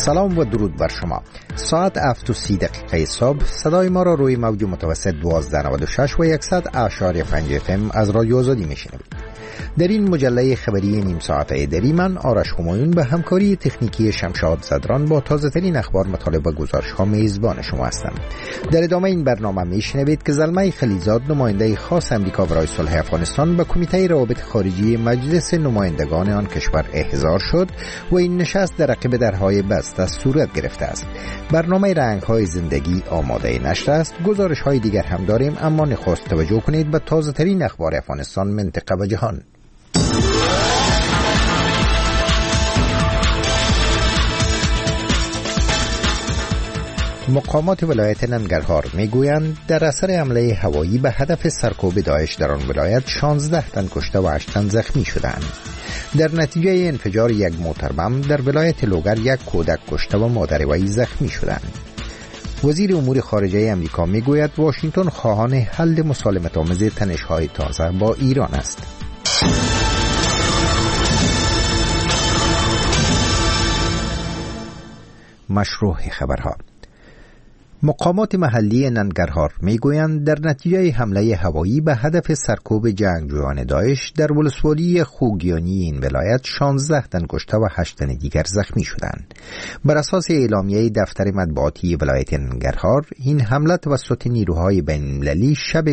سلام و درود بر شما. ساعت 7:30 صبح صدای ما را روی موج متوسط 1296 و 100.5 FM از رادیو آزادی میشنوید. در این مجله خبری نیم ساعته دری من آرش همایون به همکاری تکنیکی شمشاد زدران با تازه ترین اخبار، مطالب و گزارش ها میزبان شما هستم. در ادامه این برنامه میشنوید که زلمه خلیزاد، نماینده خاص امریکا برای صلح افغانستان، به کمیته روابط خارجی مجلس نمایندگان آن کشور احضار شد و این نشست در عقب درهای بسته صورت گرفته است. برنامه رنگ های زندگی آماده نشر است. گزارش های دیگر هم داریم، اما نخست توجه کنید به تازه ترین اخبار افغانستان، منطقه و جهان. مقامات ولایت ننگرهار میگویند در اثر حمله هوایی به هدف سرکوب داعش در آن ولایت 16 تن کشته و 8 تن زخمی شدند. در نتیجه انفجار یک موتر بم در ولایت لوگر یک کودک کشته و مادر وی زخمی شدند. وزیر امور خارجه امریکا میگوید واشنگتن خواهان حل مسالمت‌آمیز تنش‌های تازه با ایران است. مشروع خبرها. مقامات محلی ننگرهار میگویند در نتیجه حمله هوایی به هدف سرکوب جنگجویان داعش در ولسوالی خوگیانی این ولایت 16 تن کشته و 8 تن دیگر زخمی شدند. بر اساس اعلامیه دفتر مطبوعاتی ولایت ننگرهار، این حمله توسط نیروهای بین‌المللی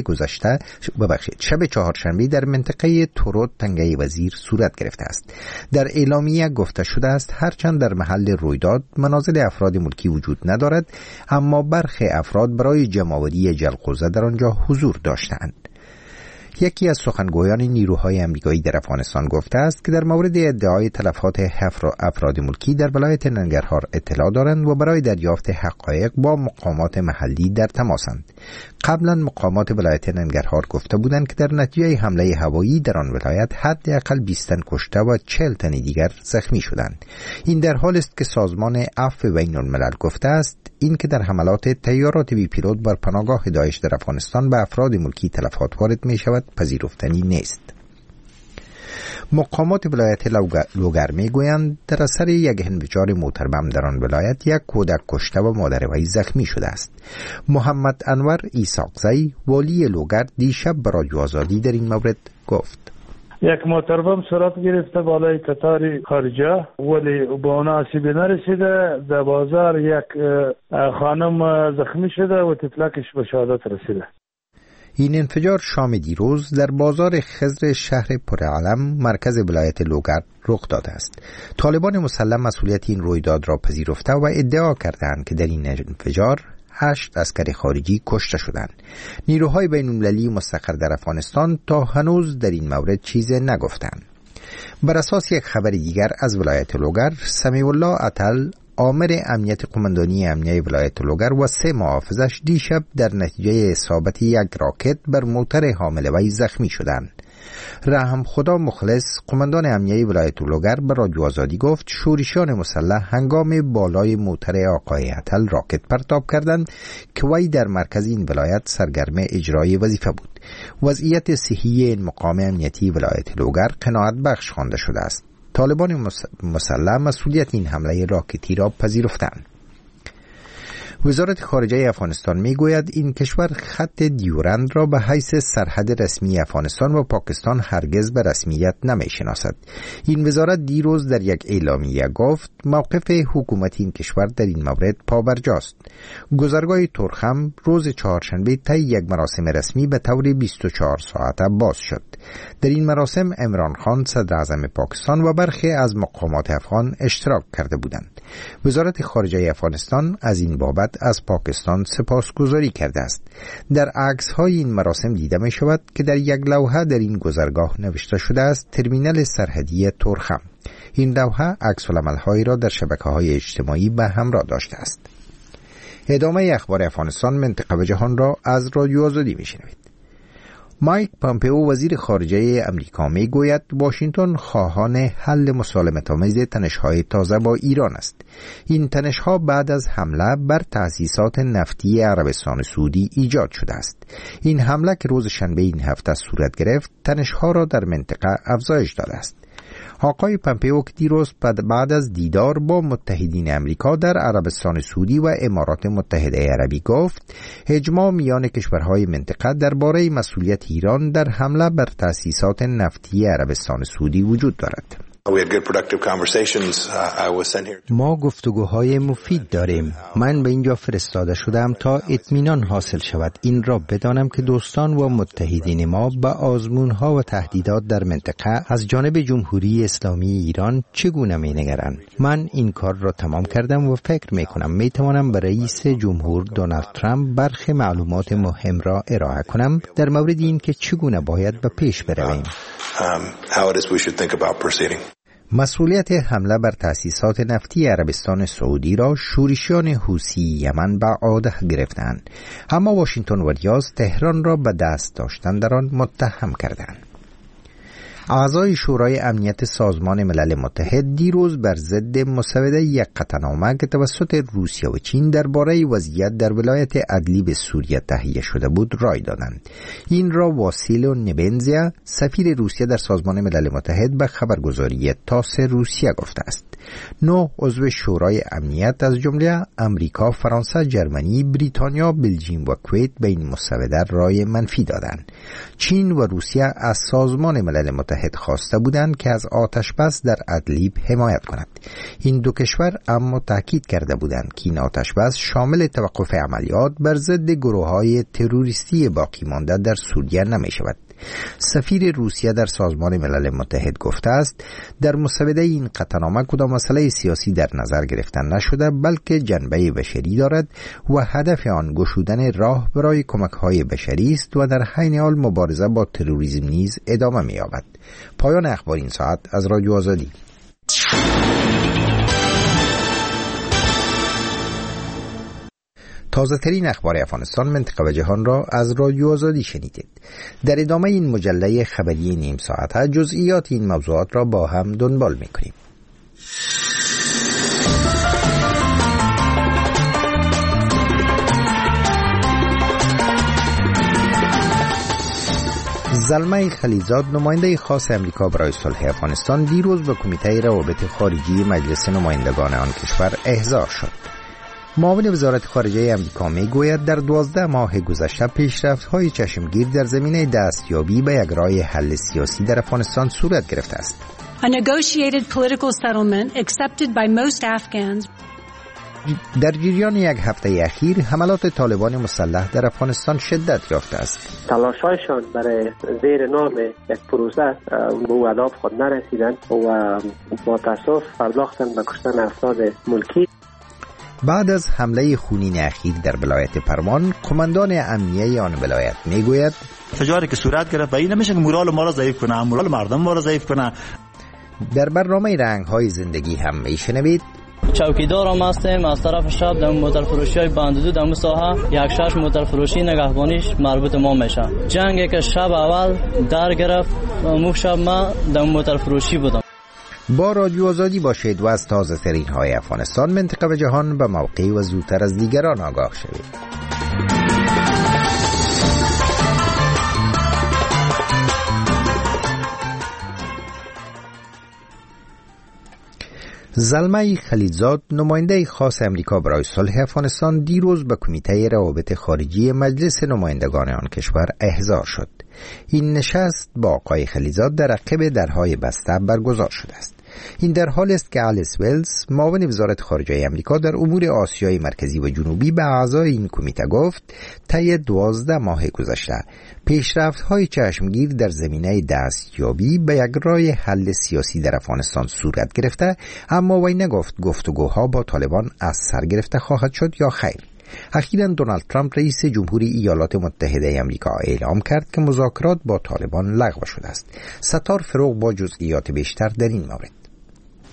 شب چهارشنبه در منطقه تورود تنگه وزیر صورت گرفته است. در اعلامیه گفته شده است هرچند در محل رویداد منازل افراد ملکی وجود ندارد، اما برخی افراد برای جمع‌آوری جلقوزه در آنجا حضور داشتند. یکی از سخنگویان نیروهای امریکایی در افغانستان گفته است که در مورد ادعای تلفات افراد ملکی در ولایت ننگرهار اطلاع دارند و برای دریافت حقایق با مقامات محلی در تماسند. قبلا مقامات ولایت ننگرهار گفته بودند که در نتیجه حمله هوایی در آن ولایت حداقل 20 تن کشته و 40 تن دیگر زخمی شدند. این در حالی است که سازمان عفو بین الملل گفته است این که در حملات طیارات بی پیلوت بر پناهگاه داعش در افغانستان به افراد ملکی تلفات وارد می شود پذیرفتنی نیست. مقامات ولایت لوگر می گویند در اثر یک انفجار موتر بم در آن ولایت یک کودک کشته و مادر وی زخمی شده است. محمد انور ایساقزی، والی لوگر، دیشب به رادیو آزادی در این مورد گفت: یک موتر بم صورت گرفته بالای قطار خارجه، ولی به اون آسیبی نرسیده. در بازار یک خانم زخمی شده و طفلکش به شهادت رسیده. این انفجار شام دیروز در بازار خضر شهر پرعلم مرکز ولایت لوگر رخ داده است. طالبان مسلح مسئولیت این رویداد را پذیرفته و ادعا کردند که در این انفجار 8 عسکر خارجی کشته شدند. نیروهای بین‌المللی مستقر در افغانستان تا هنوز در این مورد چیزی نگفتند. بر اساس یک خبر دیگر از ولایت لوگر، سمیع الله عطل، آمر امنیت قماندانی امنیه ولایت لوگر و 3 محافظش دیشب در نتیجه اصابت یک راکت بر موتر حامل وی زخمی شدند. رحم خدا مخلص، قماندان امنیه ولایت لوگر، به رادیو آزادی گفت شورشیان مسلح هنگام بالای موتر آقای عطل راکت پرتاب کردند که وی در مرکز این ولایت سرگرم اجرای وظیفه بود. وضعیت صحی این مقام امنیتی ولایت لوگر قناعت بخش خوانده شده است. طالبان مسلح مسئولیت این حمله راکتی را پذیرفتند. وزارت خارجه افغانستان میگوید این کشور خط دیورند را به حیث سرحد رسمی افغانستان و پاکستان هرگز به رسمیت نمیشناسد. این وزارت دیروز در یک اعلامیه گفت موقف حکومت این کشور در این مورد پابرجاست. گذرگاه تورخم روز چهارشنبه طی یک مراسم رسمی به طور 24 ساعته باز شد. در این مراسم عمران خان، صدر اعظم پاکستان، و برخی از مقامات افغان اشتراک کرده بودند. وزارت خارجه افغانستان از این بابت از پاکستان سپاسگزاری کرده است. در عکس‌های این مراسم دیده می شود که در یک لوحه در این گذرگاه نوشته شده است ترمینال سرحدی تورخم. این لوحه عکس‌العمل‌هایی را در شبکه‌های اجتماعی به همراه داشته است. ادامه اخبار افغانستان، منطقه و جهان را از رادیو آزادی می‌شنوید. مایک پامپئو، وزیر خارجه امریکا، میگوید واشنگتن خواهان حل مسالمت‌آمیز تنش‌های تازه با ایران است. این تنش‌ها بعد از حمله بر تأسیسات نفتی عربستان سعودی ایجاد شده است. این حمله که روز شنبه این هفته صورت گرفت، تنش‌ها را در منطقه افزایش داده است. آقای پامپئو دیروز بعد از دیدار با متحدین امریکا در عربستان سعودی و امارات متحده عربی گفت اجماع میان کشورهای منطقه درباره مسئولیت ایران در حمله بر تأسیسات نفتی عربستان سعودی وجود دارد. ما گفتگوهای مفید داریم. من به اینجا فرستاده شدم تا اطمینان حاصل شود این را بدانم که دوستان و متحدین ما به آزمونها و تهدیدات در منطقه از جانب جمهوری اسلامی ایران چگونه می‌نگرند. من این کار را تمام کردم و فکر می‌کنم می‌توانم به رئیس جمهور دونالد ترامپ برخی معلومات مهم را ارائه کنم در مورد این که چگونه باید به پیش برویم. مسئولیت حمله بر تأسیسات نفتی عربستان سعودی را شورشیان حوثی یمن به عهده گرفتند، اما واشنگتن و ریاض تهران را به دست داشتن در آن متهم کردند. اعضای شورای امنیت سازمان ملل متحد دیروز بر ضد مسوده یک قطعنامه که توسط روسیه و چین درباره وضعیت در ولایت ادلیب سوریه تهیه شده بود رای دادند. این را واسیل نبنزیا سفیر روسیه در سازمان ملل متحد به خبرگزاری تاس روسیه گفته است. 9 عضو شورای امنیت از جمله امریکا، فرانسه، جرمنی، بریتانیا، بلژیم و کویت به این مسوده رای منفی دادند. چین و روسیه از سازمان ملل متحد خواسته بودند که از آتش بس در ادلیب حمایت کند. این دو کشور اما تاکید کرده بودند که این آتش بس شامل توقف عملیات بر ضد گروه‌های تروریستی باقی مانده در سوریه نمی شود. سفیر روسیه در سازمان ملل متحد گفته است در مسوده این قطعنامه کدام مسئله سیاسی در نظر گرفته نشده بلکه جنبه بشری دارد و هدف آن گشودن راه برای کمک‌های بشری است و در حین حال مبارزه با تروریسم نیز ادامه می‌یابد. پایان اخبار این ساعت از رادیو آزادی. تازه ترین اخبار افغانستان، منطقه و جهان را از رادیو آزادی شنیدید. در ادامه این مجله خبری نیم ساعته جزئیات این موضوعات را با هم دنبال می‌کنیم. زلمه خلیزاد نماینده خاص امریکا برای صلح افغانستان دیروز به کمیته روابط خارجی مجلس نمایندگان آن کشور احضار شد. معاون وزارت خارجه امریکا میگوید در 12 ماه گذشته پیشرفت‌های چشمگیر در زمینه دستیابی به یک راه حل سیاسی در افغانستان صورت گرفته است. A negotiated political settlement accepted by most Afghans. در جریان یک هفته اخیر حملات طالبان مسلح در افغانستان شدت یافته است. تلاش‌هایشان برای زیر نام یک پروسه به اهداف خود نرسیدند و با تأسف پرداختند به کشتن افراد ملکی. بعد از حمله خونین اخیر در ولایت پروان، قماندان امنیه آن ولایت میگوید فجاری که صورت گرفت و این نمیشه که مورال ما را ضعیف کنه، مورال مردم ما را ضعیف کنه. در برنامه رنگ‌های زندگی هم میشنوید چوکیدار هم هستیم از طرف شب در موتر فروشی های بندودو در ساحه یک شش موتر فروشی نگهبانیش مربوط ما میشه. جنگی که شب اول در گرفت موک شب ما در موتر فروشی بودم. با رادیو آزادی باشید و از تازه ترین های افغانستان، منطقه و جهان به موقع و زودتر از دیگران آگاه شوید. زلمه خلیزاد نماینده خاص امریکا برای صلح افغانستان دیروز به کمیته روابط خارجی مجلس نمایندگان آن کشور احضار شد. این نشست با آقای خلیزاد در عقب درهای بسته برگزار شده است. این در حال است که آلیس ویلز معاون وزارت خارجه امریکا در امور آسیای مرکزی و جنوبی به اعضای این کمیته گفت طی 12 ماه گذشته پیشرفت‌های چشمگیر در زمینه دستیابی به یک راه حل سیاسی در افغانستان صورت گرفته، اما وی نگفت گفتگوها با طالبان از سر گرفته خواهد شد یا خیر. اخیراً دونالد ترامپ رئیس جمهوری ایالات متحده آمریکا اعلام کرد که مذاکرات با طالبان لغو شده است. ستار فروغ با جزئیات بیشتر در این مورد.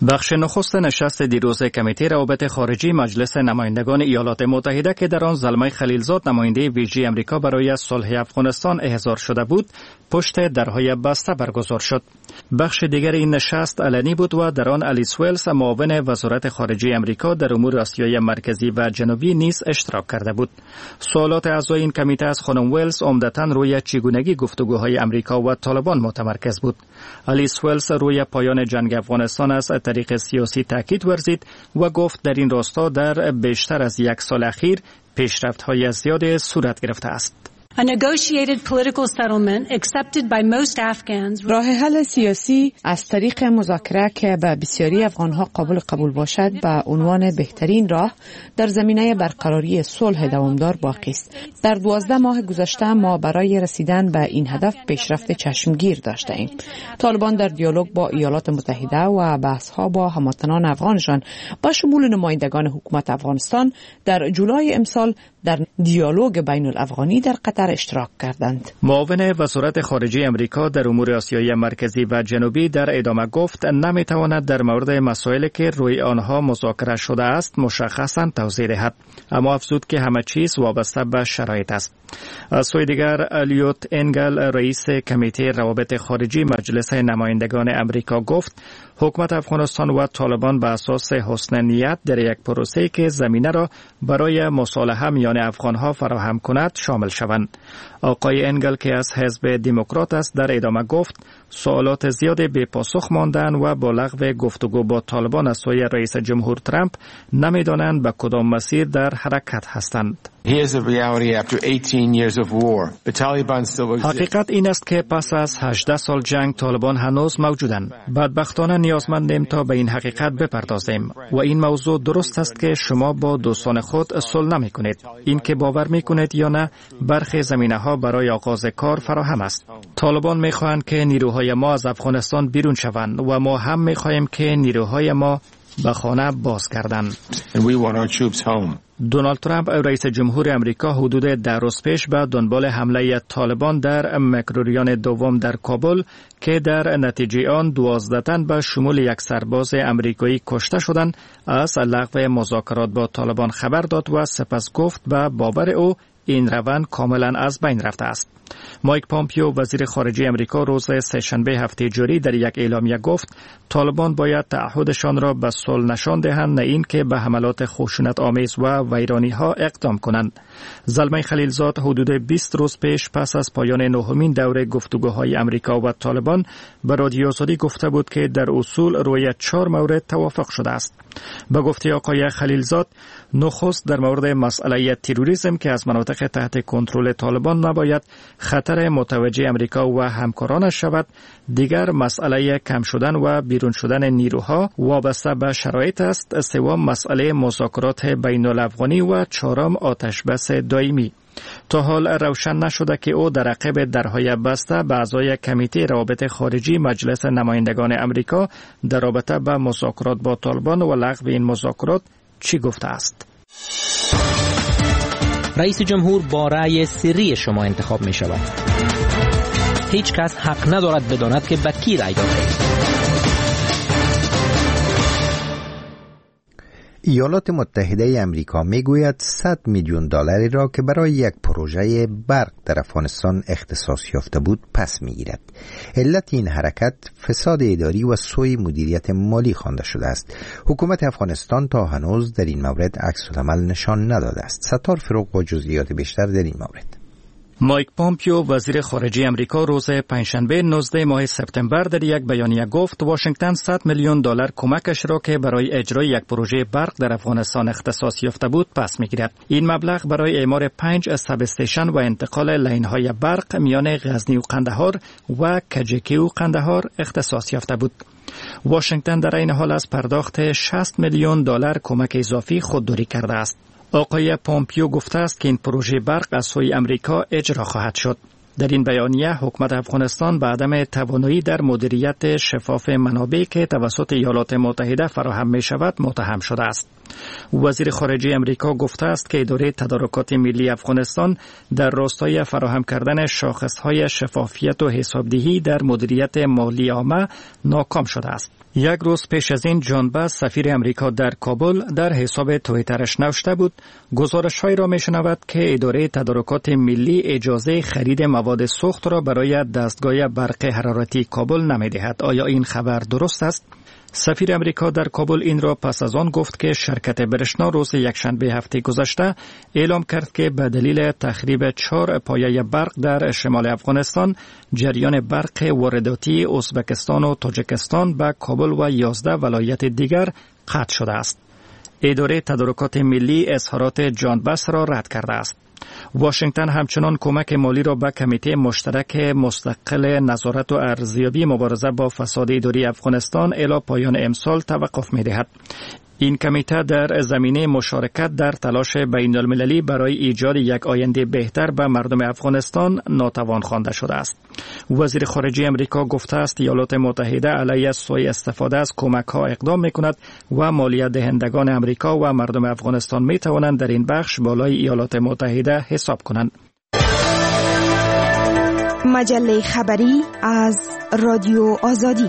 بخش نخست نشست دیروز کمیته روابط خارجی مجلس نمایندگان ایالات متحده که در آن زلمه خلیلزاد نماینده ویژه امریکا برای صلح افغانستان احضار شده بود، پشت درهای بسته برگزار شد. بخش دیگر این نشست علنی بود و در آن الیس ویلز معاون وزارت خارجه امریکا در امور آسیای مرکزی و جنوبی نیز اشتراک کرده بود. سوالات اعضای این کمیته از خانم ویلز عمدتاً روی چگونگی گفتگوهای امریکا و طالبان متمرکز بود. الیس ویلز روی پایان جنگ افغانستان از طریق سیاسی تاکید ورزید و گفت در این راستا در بیشتر از یک سال اخیر پیشرفت‌های زیادی صورت گرفته است. A negotiated political settlement accepted by most Afghans. راه حل سیاسی از طریق مذاکره که به بسیاری افغانها قبول باشد به عنوان بهترین راه در زمینه برقراری صلح دوامدار باقی است. در 12 ماه گذشته ما برای رسیدن به این هدف پیشرفت چشمگیر داشته ایم. طالبان در دیالوگ با ایالات متحده و بحث‌ها با هموطنان افغانشان با شمول نمایندگان حکومت افغانستان در جولای امسال در دیالوگ بین الافغانی در قطر اشتراک کردند. معاون وزارت خارجه امریکا در امور آسیای مرکزی و جنوبی در ادامه گفت نمیتواند در مورد مسائلی که روی آنها مذاکره شده است مشخصاً توضیح دهد، اما افزود که همه چیز وابسته به شرایط است. از سوی دیگر الیوت انگل رئیس کمیته روابط خارجی مجلس نمایندگان امریکا گفت حکومت افغانستان و طالبان به اساس حسن نیت در یک پروسه که زمینه را برای مصالحه میان افغانها فراهم کند شامل شوند. آقای انگل که از حزب دموکرات است در ادامه گفت سوالات زیادی بی پاسخ ماندن و با لغو گفتگو با طالبان از سوی رئیس جمهور ترامپ نمیدانند به کدام مسیر در حرکت هستند. حقیقت این است که پس از 18 سال جنگ طالبان هنوز موجودند. بدبختانه نیازمندیم تا به این حقیقت بپردازیم و این موضوع درست است که شما با دوستان خود صلح نمی کنید. این که باور می کنید یا نه برخی زمینه ها برای آغاز کار فراهم است. طالبان می خواهند که نیروهای ما از افغانستان بیرون شوند و ما هم می خواهیم که نیروهای ما به خانه بازگردند. دونالد ترامپ رئیس جمهور امریکا حدود 10 روز پیش به دنبال حمله طالبان در مکروریان دوم در کابل که در نتیجه آن 12 تن به شمول یک سرباز امریکایی کشته شدند از لغو مذاکرات با طالبان خبر داد و سپس گفت به باور او این روند کاملا از بین رفته است. مایک پامپیو وزیر خارجه امریکا روز سه‌شنبه هفته جاری در یک اعلامیه گفت طالبان باید تعهدشان را به صلح نشان دهند نه این که به حملات خشونت آمیز و ویرانی ها اقدام کنند. زلمه خلیلزاد حدود 20 روز پیش پس از پایان نهمین دوره گفتگوهای امریکا و طالبان به رادیو آزادی گفته بود که در اصول روی 4 مورد توافق شده است. به گفته آقای خلیلزاد نخست در مورد مسئله تروریسم که از مناطق تحت کنترل طالبان نباید خطر متوجه امریکا و همکارانش شود، دیگر مسئله کم شدن و بیرون شدن نیروها وابسته به شرایط است، سوم مسئله مذاکرات بین الافغانی و چهارم آتش بس دائمی. تا حال روشن نشده که او در عقب درهای بسته به اعضای کمیته روابط خارجی مجلس نمایندگان امریکا در رابطه با مذاکرات با طالبان و لغو این مذاکرات چی گفته است. رئیس جمهور با رأی سری شما انتخاب می شود. هیچ کس حق ندارد بداند که به کی رأی داده. ایالات متحده امریکا میگوید 100 میلیون دلاری را که برای یک پروژه برق در افغانستان اختصاص یافته بود پس میگیرد. علت این حرکت فساد اداری و سوء مدیریت مالی خوانده شده است. حکومت افغانستان تا هنوز در این مورد عکس‌العمل نشان نداده است. ستار فروغ با جزئیات بیشتر در این مورد. مایک پامپیو وزیر خارجه امریکا روز پنجشنبه 19 ماه سپتامبر در یک بیانیه گفت واشنگتن 100 میلیون دلار کمکش را که برای اجرای یک پروژه برق در افغانستان اختصاص یافته بود پس میگیرد. این مبلغ برای اعمار 5 ساب استیشن و انتقال لاین‌های برق میان غزنی و قندهار و کجکی و قندهار اختصاص یافته بود. واشنگتن در این حال از پرداخت 60 میلیون دلار کمک اضافی خودداری کرده است. آقای پامپیو گفته است که این پروژه برق از سوی امریکا اجرا خواهد شد. در این بیانیه حکومت افغانستان به عدم توانایی در مدیریت شفاف منابع که توسط ایالات متحده فراهم می شود متهم شده است. وزیر خارجه امریکا گفته است که اداره تدارکات ملی افغانستان در راستای فراهم کردن شاخصهای شفافیت و حسابدهی در مدیریت مالی عامه ناکام شده است. یک روز پیش از این جان باس سفیر امریکا در کابل در حساب توییترش نوشته بود گزارش‌هایی را می‌شنود که اداره تدارکات ملی اجازه خرید مواد سوخت را برای دستگاه برق حرارتی کابل نمی‌دهد. آیا این خبر درست است؟ سفیر امریکا در کابل این را پس از آن گفت که شرکت برشنا روز یکشنبه هفته گذشته اعلام کرد که به دلیل تخریب 4 پایه برق در شمال افغانستان جریان برق وارداتی ازبکستان و تاجیکستان به کابل و 11 ولایت دیگر قطع شده است. اداره تدارکات ملی اظهارات جان باس را رد کرده است. واشنگتن همچنان کمک مالی را به کمیته مشترک مستقل نظارت و ارزیابی مبارزه با فساد اداری افغانستان الی پایان امسال توقف می‌دهد. این کمیته در زمینه مشارکت در تلاش بین المللی برای ایجاد یک آینده بهتر به مردم افغانستان ناتوان خوانده شده است. وزیر خارجه امریکا گفته است ایالات متحده علیه سوء استفاده از کمک‌ها اقدام می‌کند و مالیات دهندگان امریکا و مردم افغانستان می‌توانند در این بخش بالای ایالات متحده حساب کنند. مجله خبری از رادیو آزادی.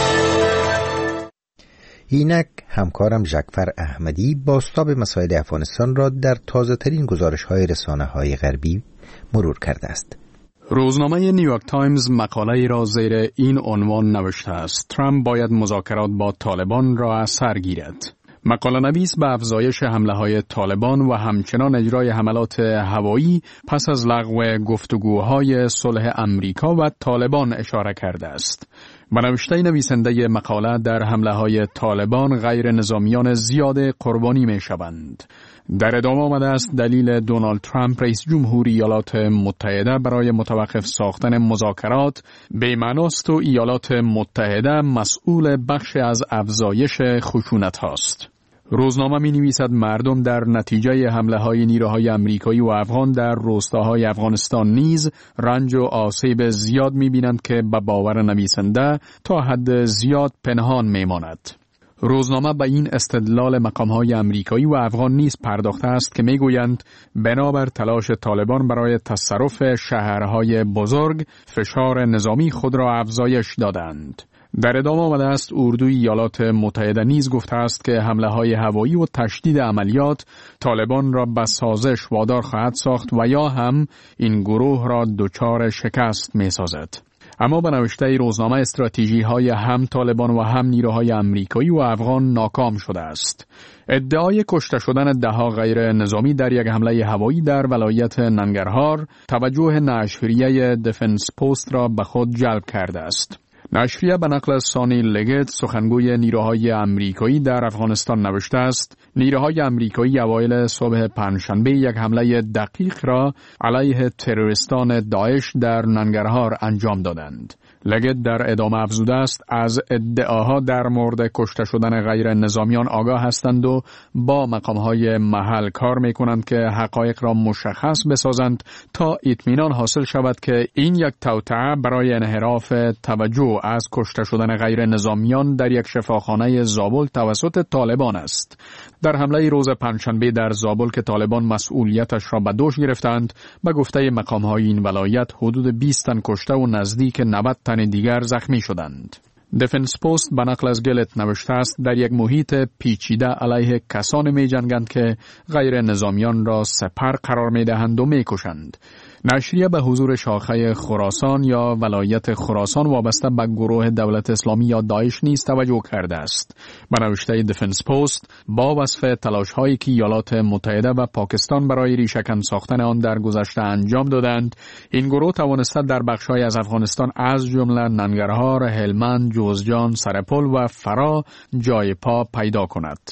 اینک همکارم ژکفر احمدی بازتاب مسائل افغانستان را در تازه‌ترین گزارش‌های رسانه‌های غربی مرور کرده است. روزنامه نیویورک تایمز مقاله‌ای را زیر این عنوان نوشته است: ترامپ باید مذاکرات با طالبان را سر گیرد. مقاله نویس به افزایش حمله‌های طالبان و همچنان اجرای حملات هوایی پس از لغو گفتگوهای صلح امریکا و طالبان اشاره کرده است. به نوشته نویسنده مقاله در حمله‌های طالبان غیر نظامیان زیاد قربانی می‌شوند. در ادامه آمده است دلیل دونالد ترامپ رئیس جمهوری ایالات متحده برای متوقف ساختن مذاکرات بی‌معناست و ایالات متحده مسئول بخش از افزایش خشونت هاست. روزنامه می نویسد مردم در نتیجه حمله های نیروهای امریکایی و افغان در روستاهای افغانستان نیز رنج و آسیب زیاد می بینند که به باور نویسنده تا حد زیاد پنهان می ماند. روزنامه به این استدلال مقام‌های امریکایی و افغان نیز پرداخته است که می‌گویند بنابر تلاش طالبان برای تصرف شهرهای بزرگ فشار نظامی خود را افزایش دادند. در ادامه آمده است اردوی ایالات متحده نیز گفته است که حمله‌های هوایی و تشدید عملیات طالبان را به سازش وادار خواهد ساخت و یا هم این گروه را دچار شکست می‌سازد. اما به نوشته روزنامه استراتژی‌های هم طالبان و هم نیروهای امریکایی و افغان ناکام شده است. ادعای کشته شدن ده‌ها غیر نظامی در یک حمله هوایی در ولایت ننگرهار توجه نشریه دفنس پست را به خود جلب کرده است. نشریه به نقل سانی لگت سخنگوی نیروهای امریکایی در افغانستان نوشته است: نیروهای امریکایی اوایل صبح پنجشنبه یک حمله دقیق را علیه تروریستان داعش در ننگرهار انجام دادند. لگت در ادامه افزوده است از ادعاها در مورد کشته شدن غیر نظامیان آگاه هستند و با مقامهای محل کار میکنند که حقایق را مشخص بسازند تا اطمینان حاصل شود که این یک توطئه برای انحراف توجه از کشته شدن غیر نظامیان در یک شفاخانه زابل توسط طالبان است. در حمله روز پنجشنبه در زابل که طالبان مسئولیتش را به دوش گرفتند، به گفته مقام‌های این ولایت حدود 20 تن کشته و نزدیک 90 تن دیگر زخمی شدند. دفنس پست به نقل از گلت نوشته است در یک محیط پیچیده علیه کسانی می جنگند که غیر نظامیان را سپر قرار می دهند و می کشند. نشریه به حضور شاخه خراسان یا ولایت خراسان وابسته به گروه دولت اسلامی یا داعش نیز توجه کرده است. به نوشته دفنس پست با وصف تلاش‌هایی که ایالات متحده و پاکستان برای ریشه‌کن ساختن آن در گذشته انجام دادند، این گروه توانسته در بخش‌های از افغانستان از جمله ننگرهار، هلمند، جوزجان، سرپل و فرا جای پا پیدا کند.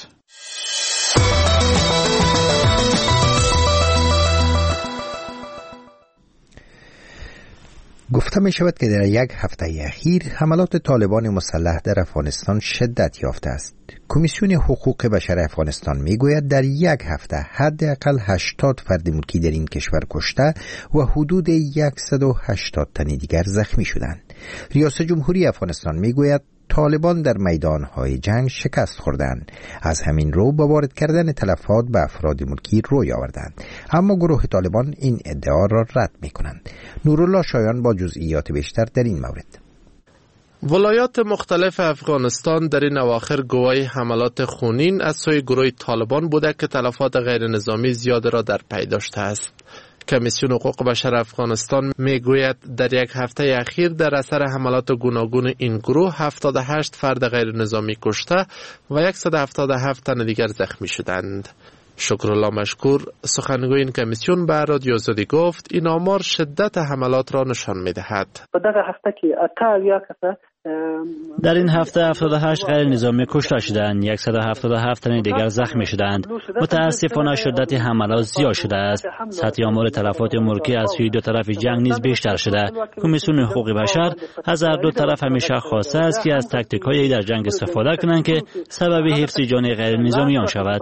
گفته می شود که در یک هفته اخیر حملات طالبان مسلح در افغانستان شدت یافته است. کمیسیون حقوق بشر افغانستان می گوید در یک هفته حداقل 80 فرد ملکی در این کشور کشته و حدود 180 تن دیگر زخمی شدند. ریاست جمهوری افغانستان می گوید طالبان در میدانهای جنگ شکست خوردند. از همین رو با وارد کردن تلفات به افراد ملکی روی آوردند، اما گروه طالبان این ادعا را رد می کنند. نورالله شایان با جزئیات بیشتر در این مورد. ولایات مختلف افغانستان در این اواخر گواهی حملات خونین از سوی گروه طالبان بوده که تلفات غیر نظامی زیاد را در پی داشته است. کمیسیون حقوق بشر افغانستان میگوید در یک هفته اخیر در اثر حملات گوناگون این گروه 78 فرد غیر نظامی کشته و 177 تن دیگر زخمی شدند. شکرالله مشکور سخنگوی این کمیسیون به رادیو آزادی گفت این آمار شدت حملات را نشان میدهد. در این هفته 78 غیر نظامی کشته شدند، 177 تن دیگر زخمی شدند. متاسفانه شدت حملات زیاد شده است. سطح آمار تلفات ملکی از سوی دو طرف جنگ نیز بیشتر شده. کمیسیون حقوق بشر از هر دو طرف همیشه خواسته است که از تاکتیک‌های در جنگ استفاده کنند که سبب حفظ جان غیر نظامیان شود.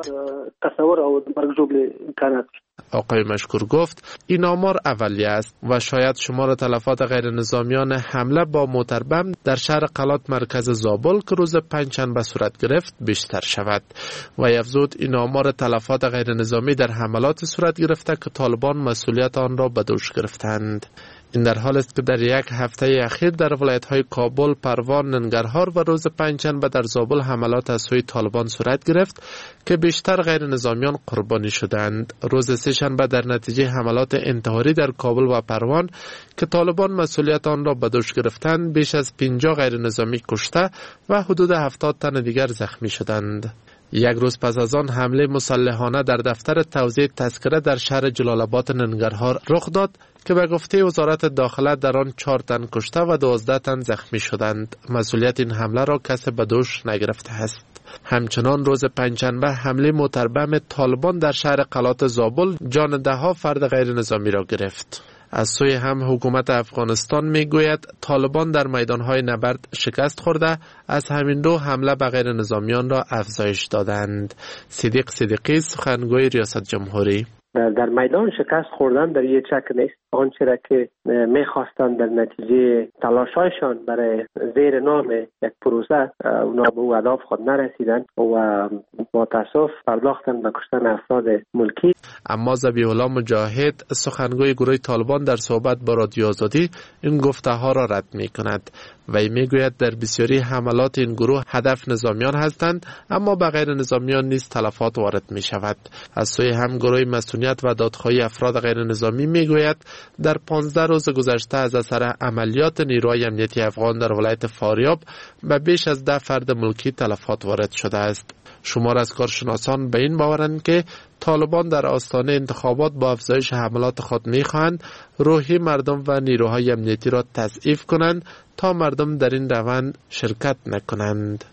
آقای مشکور گفت این آمار اولیه است و شاید شمار تلفات غیر نظامیان حمله با موتربم در شهر قلات مرکز زابل که روز پنجشنبه صورت گرفت بیشتر شود و افزود این آمار تلفات غیر نظامی در حملات صورت گرفته که طالبان مسئولیت آن را به دوش گرفتند. این در حال است که در یک هفته اخیر در ولایت‌های کابل، پروان، ننگرهار و روز پنجشنبه در زابل حملات از سوی طالبان صورت گرفت که بیشتر غیر نظامیان قربانی شدند. روز سه‌شنبه در نتیجه حملات انتحاری در کابل و پروان که طالبان مسئولیت آن را به دوش گرفتند بیش از 50 غیر نظامی کشته و حدود 70 تن دیگر زخمی شدند. یک روز پس از آن حمله مسلحانه در دفتر توزیع تذکره در شهر جلال آباد ننگرهار رخ داد که به گفته وزارت داخله در آن 4 تن کشته و 12 تن زخمی شدند. مسئولیت این حمله را کسی به دوش نگرفته است. همچنان روز پنجشنبه حمله موتربم طالبان در شهر قلات زابل جان ده‌ها فرد غیر نظامی را گرفت. از سوی هم حکومت افغانستان میگوید طالبان در میدانهای نبرد شکست خورده، از همین رو حمله به غیر نظامیان را افزایش دادند. صدیق صدیقی سخنگوی ریاست جمهوری: در میدان شکست خوردن در یک شک نیست. آنچه را که میخواستند در نتیجه تلاشایشان برای زیر نام یک پروسه اونا به او اهداف خود نرسیدند و با تاسف پرداختند به کشتن افراد ملکی. اما ذبیح الله مجاهد سخنگوی گروه طالبان در صحبت با رادیو آزادی این گفته ها را رد می کند و میگوید در بسیاری حملات این گروه هدف نظامیان هستند، اما به غیر نظامیان نیز تلفات وارد می شود. از سوی هم گروه مسئولیت و دادخواهی افراد غیر نظامی میگوید در 15 روز گذشته از اثر عملیات نیروهای امنیتی افغان در ولایت فاریاب به بیش از 10 فرد ملکی تلفات وارد شده است. شمار از کارشناسان به این باورند که طالبان در آستانه انتخابات با افزایش حملات خود می‌خواهند روحی مردم و نیروهای امنیتی را تضعیف کنند تا مردم در این روند شرکت نکنند.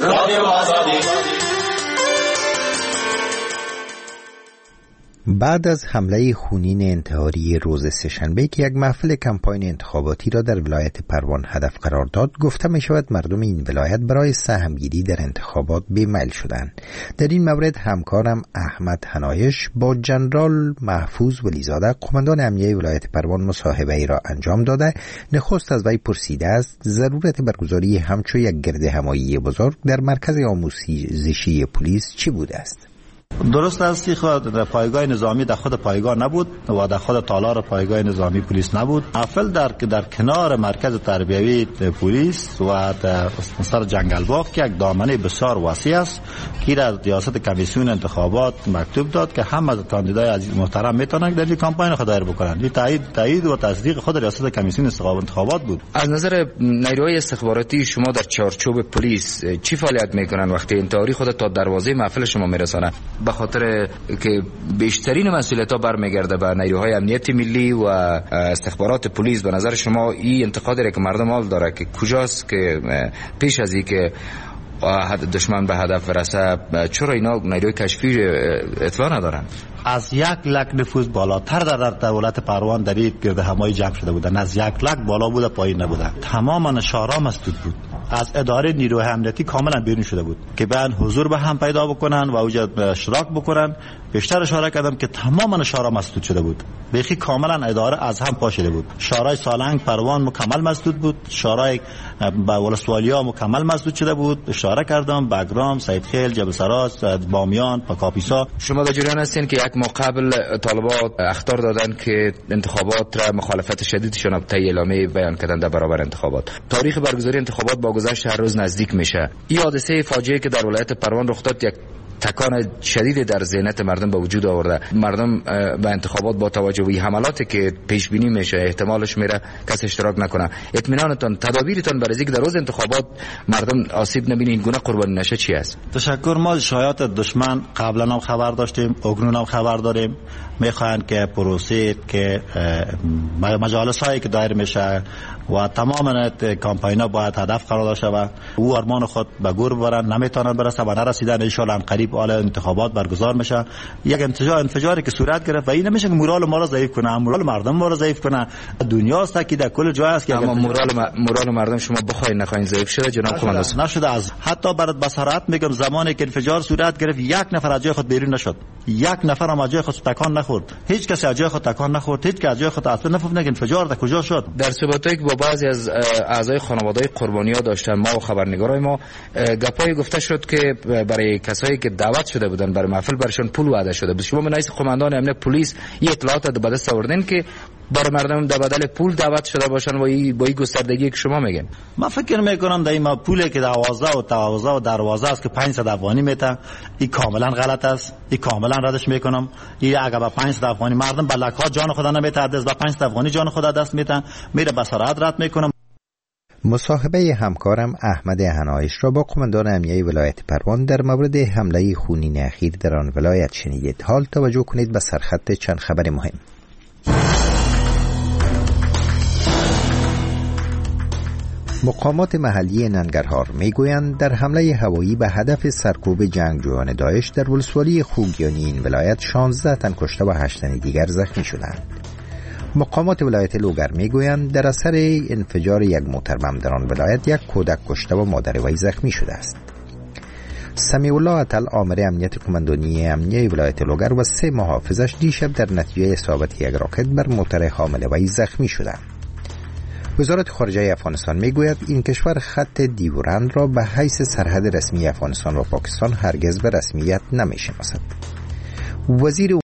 بعد از حمله خونین انتحاری روز سه‌شنبه که یک محفل کمپاین انتخاباتی را در ولایت پروان هدف قرار داد، گفته می شود مردم این ولایت برای سهمگیری در انتخابات بی‌میل شدند. در این مورد همکارم احمد حنایش با جنرال محفوظ ولیزاده قماندان امنیه ولایت پروان مصاحبه ای را انجام داده. نخست از وی پرسیده است ضرورت برگزاری همچو یک گرد همایی بزرگ در مرکز آموزشی پلیس چی بوده است؟ درست است که خود پایگاه نظامی در خود پایگاه نبود و در خود تالار پایگاه نظامی پلیس نبود. افل در کنار مرکز تربیوی پلیس و در سر جنگل باغ که یک دامنه بسیار وسیع است که در ریاست کمیسیون انتخابات مکتوب داد که هم از کاندیدای عزیز محترم میتونن در این کمپاین خود دایر بکنن. این تایید و تصدیق خود ریاست کمیسیون انتخابات بود. از نظر نیروهای استخباراتی شما در چارچوب پلیس چی فعالیت میکنن وقتی انتحاری خود تا دروازه محفل شما میرسانه؟ به خاطر که بیشترین مسئولیت‌ها برمیگرده به نیروهای امنیت ملی و استخبارات پلیس، به نظر شما این انتقادی که مردم حال داره که کجاست که پیش از این که دشمن به هدف برسه چرا اینا نیروی کشفی اطلاع ندارن؟ از 1 لک نفوس بالاتر در دولت پروان در این گرد همایی جمع شده بودن. از 1 لک بالا بوده پایین نبوده. تماما شهرها مسدود بود. از اداره نیروی امنیتی کاملا بیرون شده بود که بیان حضور به هم پیدا بکنن و اوجا اشتراک بکنن. بیشتر اشاره کردم که تماما شهرها مسدود شده بود. بیخی کاملا اداره از هم پاشیده بود. شهرهای سالنگ پروان مکمل مسدود بود. شهرهای ولسوالیا مکمل مسدود شده بود. اشاره کردم بگرام، سیدخیل، جبل سراج، بامیان، کاپیسا. شما در جریان هستین که یک ماه قبل طالبان اخطار دادن که انتخابات را مخالفت شدیدشون طی اعلامیه بیان کردن در برابر انتخابات. تاریخ برگزاری انتخابات با گذشت هر روز نزدیک میشه. این حادثه فاجعه که در ولایت پروان رخ داد یک تکان شدید در ذهنیت مردم به وجود آورده. مردم به انتخابات با توجه به حملاتی که پیش بینی میشه احتمالش میره کس اشتراک نکنه. اطمینانتون تدابیرتون برای اینکه در روز انتخابات مردم آسیب نبینه این گونه قربانی نشه چی است؟ تشکر. ما شایعات دشمن قبلا هم خبر داشتیم، اکنون هم خبر داریم. میخواین که پروسه که مجالس هایی که دایر میشه و تمام کمپینا باید هدف قرار داشته و او ارمان خود به گور ببرن، نمیتونن برسه و نرسیدن. ان شاء الله قریب حال انتخابات برگزار میشه. یک انفجاری که صورت گرفت و این نمیشه که مورال ما را ضعیف کنه، مورال مردم ما را ضعیف کنه. دنیا است که در کل جای است که اما مورال مردم شما بخواین نخواین ضعیف شده جناب قماندان؟ نشده. از حتی برات بصارت میگم زمانی که انفجار صورت گرفت یک نفر از جای خود بیرون نشد. یک نفر هم از جای خود تکان نخورد. هیچ کسی از جای خود تکان نخورد. هیچ کس از جای خود اصلا نفهمید که انفجار در کجا شد. در صحبتایی که با بعضی از اعضای خانواده‌های قربانی‌ها داشتن ما و خبرنگارای ما گپایی گفته شد که برای کسایی که دعوت شده بودن برای محفل برشون پول وعده شده بود. شما به نایس قماندان امنیت پلیس این اطلاعات به دست آوردین که برای مردم در بدل پول دعوت شده باشن و با این گستردگی که شما میگن؟ من فکر میکنم در این پولی که 12 و 12 است که 500 افغانی میته، این کاملا غلط است. این کاملا ردش میکنم. این اگر با 500 افغانی مردم بلک‌ها جان خود نمیته، دست با 500 افغانی جان خود دست میته، میره به سرعت رد میکنم. مصاحبه همکارم احمد هنایش را با قماندان امنیه ولایت پروان در مورد حمله خونین اخیر در آن ولایت شنیدید. حال توجه کنید به سرخط چند خبر مهم. مقامات محلی ننگرهار میگویند در حمله هوایی به هدف سرکوب جنگجویان داعش در ولسوالی خوگیانی این ولایت 16 تن کشته و 8 تن دیگر زخمی شدند. مقامات ولایت لوگر میگویند در اثر انفجار یک موتر بم در آن ولایت یک کودک کشته و مادر وی زخمی شده است. سمیع الله عطل آمر امنیت کماندانی امنیه ولایت لوگر و 3 محافظش دیشب در نتیجه اصابت یک راکت بر موتر حامل وی زخمی شدند. وزارت خارجه افغانستان میگوید این کشور خط دیورند را به حیث سرحد رسمی افغانستان و پاکستان هرگز به رسمیت نمیشناسد. وزیر